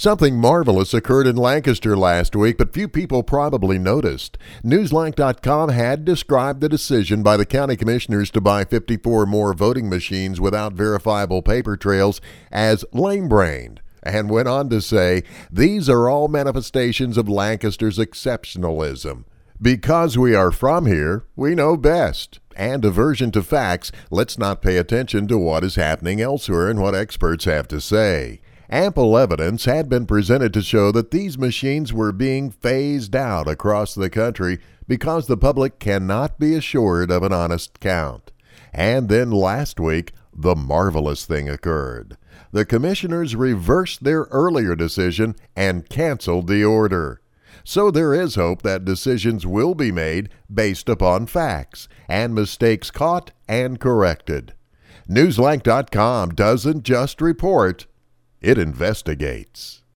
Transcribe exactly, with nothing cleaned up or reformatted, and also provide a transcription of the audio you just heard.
Something marvelous occurred in Lancaster last week, but few people probably noticed. Newsline dot com had described the decision by the county commissioners to buy fifty-four more voting machines without verifiable paper trails as lame-brained, and went on to say, these are all manifestations of Lancaster's exceptionalism. Because we are from here, we know best. And aversion to facts, let's not pay attention to what is happening elsewhere and what experts have to say. Ample evidence had been presented to show that these machines were being phased out across the country because the public cannot be assured of an honest count. And then last week, the marvelous thing occurred. The commissioners reversed their earlier decision and canceled the order. So there is hope that decisions will be made based upon facts and mistakes caught and corrected. Newsline dot com doesn't just report, it investigates.